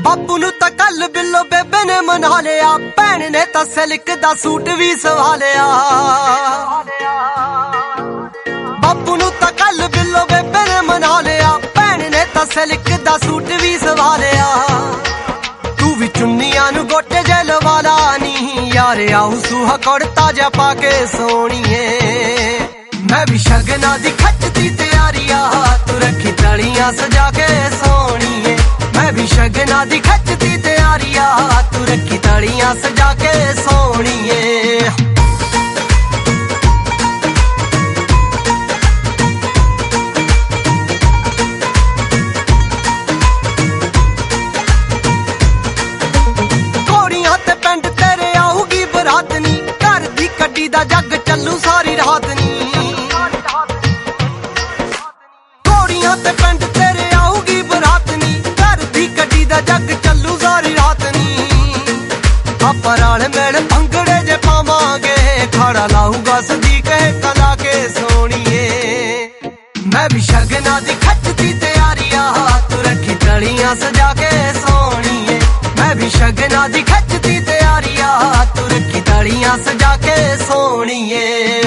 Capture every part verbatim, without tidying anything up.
ਬਾਪੂ ਨੂੰ ਤਾਂ ਕੱਲ ਬਿੱਲੋ ਬੇਬੇ ਨੇ ਮਨਾ ਲਿਆ, ਭੈਣ ਨੇ ਤਾਂ ਸਿਲਕ ਦਾ ਸੂਟ ਵੀ ਸਵਾ ਲਿਆ। ਬਾਪੂ ਨੂੰ ਤਾਂ ਕੱਲ ਬਿੱਲੋ ਬੇਬੇ ਨੇ ਮਨਾ ਲਿਆ, ਭੈਣ ਨੇ ਤਾਂ ਸਿਲਕ ਦਾ ਸੂਟ ਵੀ ਸਵਾ ਲਿਆ। ਤੂੰ ਵੀ ਚੁੰਨੀਆਂ ਨੂੰ ਗੋਟੇ ਜੇ ਲਵਾ ਲਾ ਨੀ ਯਾਰ, ਆਉ ਸੂਹਾ ਕੁੜਤਾ ਜਾ ਪਾ ਕੇ ਸੋਹਣੀਏ। ਮੈਂ ਵੀ ਸ਼ਗਨਾਂ ਦੀ ਖੱਟਦੀ ਤਿਆਰੀਆਂ, ਤੂੰ ਰੱਖੀ ਤਲੀਆਂ ਸਜਾ ਕੇ ਸੋਹਣੀਏ। ਮੈਂ ਵੀ ਸ਼ਗਨਾਂ ਦੀ ਖੱਟਦੀ ਤਿਆਰੀਆਂ, ਤੂੰ ਰੱਖੀ ਤਲੀਆਂ ਸਜਾ ਕੇ ਸੋਹਣੀਏ। ਘੋੜੀਆਂ ਤੇ ਪਿੰਡ ਤੇਰੇ ਆਊਗੀ ਬਰਾਤ ਨੀ, ਘਰ ਦੀ ਕੱਢੀ ਦਾ ਜੱਗ ਚੱਲੂ ਸਾਰੀ ਰਾਤ ਨੀ। ਘੋੜੀਆਂ ਤੇ ਪਿੰਡ ਤੇਰੇ ਆਊਗੀ ਬਰਾਤ ਨੀ, ਘਰ ਦੀ ਕੱਢੀ ਦਾ ਜੱਗ ਚੱਲੂ ਸਾਰੀ ਰਾਤ ਨੀ। ਆਪਾਂ ਰਲ ਮਿਲ ਭੰਗੜੇ ਜੇ ਪਾਵਾਂਗੇ, ਖੜਾ ਲਾਊਗਾ ਸਦੀਕ ਕਲਾ ਕੇ ਸੋਹਣੀਏ। ਮੈਂ ਵੀ ਸ਼ਗਨਾਂ ਦੀ ਖੱਟਦੀ ਤਿਆਰੀਆਂ, ਤੂੰ ਰੱਖੀ ਤਲੀਆਂ ਸਜਾ ਕੇ ਸੋਹਣੀਏ। ਮੈਂ ਵੀ ਸ਼ਗਨਾਂ ਦੀ ਖੱਟਦੀ ਤਿਆਰੀਆਂ, ਤੂੰ ਰੱਖੀ ਤਲੀਆਂ ਸਜਾ ਕੇ ਸੋਹਣੀਏ।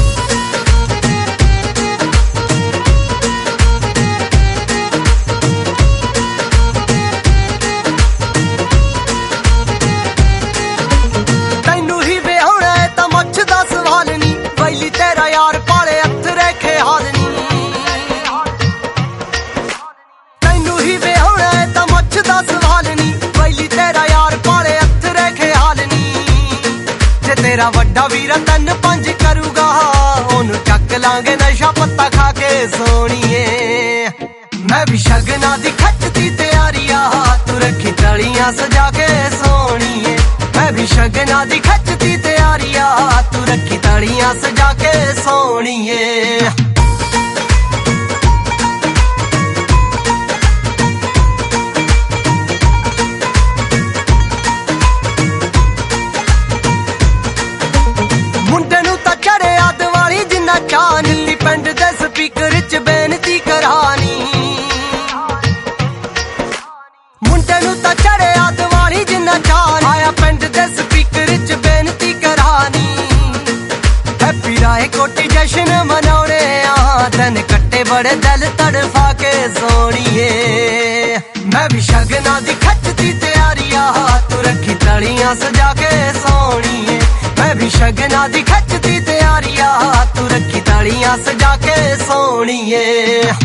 ਤੈਨੂੰ ਹੀ ਵਿਆਹੁਣਾ ਏ ਤਾਂ ਮੁੱਛ ਦਾ ਸਵਾਲ ਨੀ, ਵੈਲੀ ਤੇਰਾ ਯਾਰ ਪਾਲੇ ਹੱਥ ਰੇਖੇ ਹਾਲ ਨੀ। ਤੈਨੂੰ ਹੀ ਵਿਆਹੁਣਾ ਏ ਤਾਂ ਮੁੱਛ ਦਾ ਸਵਾਲ ਨੀ, ਵੈਲੀ ਤੇਰਾ ਯਾਰ ਪਾਲੇ ਹੱਥ ਰੇਖੇ ਹਾਲ ਨੀ। ਜੇ ਤੇਰਾ ਵੱਡਾ ਵੀਰ ਤੈਨੂੰ ਪੰਜ ਕਰੂਗਾ, ਉਹਨੂੰ ਚੱਕ ਲਾਂਗੇ ਨਸ਼ਾ ਪੱਤਾ ਖਾ ਕੇ ਸੋਹਣੀਏ। ਮੈਂ ਵੀ ਸ਼ਗਨਾਂ ਦੀ ਖੱਟਦੀ ਤਿਆਰੀਆਂ, ਤੂੰ ਰੱਖੀ ਤਲੀਆਂ ਸਜਾ ਕੇ ਸੋਹਣੀਏ। ਮੈਂ ਵੀ ਸ਼ਗਨਾਂ ਦੀ ਖੱਟਦੀ ਤਿਆਰੀਆਂ, ਤੂੰ ਰੱਖੀ ਤਲੀਆਂ ਸਜਾ ਕੇ ਸੋਹਣੀਏ। ਮੁੰਡੇ ਨੂੰ ਤਾਂ ਚੜਿਆ ਦਿਵਾਲੀ ਜਿੰਨਾ ਚਾਅ, ਨੀਲੀ ਪਿੰਡ ਦੇ ਸਪੀਕਰ ਚ ਬੇਨਤੀ ਕਰਾਨੀ। ਮੁੰਡੇ ਨੂੰ ਤਾਂ ਚੜਿਆ ਦਿਵਾਲੀ ਜਿੰਨਾ ਚਾਅ, ਆਇਆ ਪਿੰਡ ਦੇ ਸਪੀਕਰ ਚ ਬੇਨਤੀ ਕਰਾਨੀ। ਹੈਪੀ ਰਾਏ ਕੋਟੀ ਜਸ਼ਨ ਮਨਾਉਣੇ ਆ, ਦਿਨ ਕੱਟੇ ਬੜੇ ਦਿਲ ਤੜਫਾ ਕੇ ਸੋਹਣੀਏ। ਮੈਂ ਵੀ ਸ਼ਗਨਾਂ ਦੀ ਖੱਟਦੀ ਤਿਆਰੀਆਂ, ਤੂੰ ਰੱਖੀ ਤਲੀਆਂ ਸਜਾ ਕੇ ਸੋਹਣੀਏ। ਮੈਂ ਵੀ ਸ਼ਗਨਾਂ ਦੀ ਖੱਟਦੀ ਤਿਆਰੀਆਂ, ਤੂੰ ਰੱਖੀ ਤਲੀਆਂ ਸਜਾ ਕੇ ਸੋਹਣੀਏ।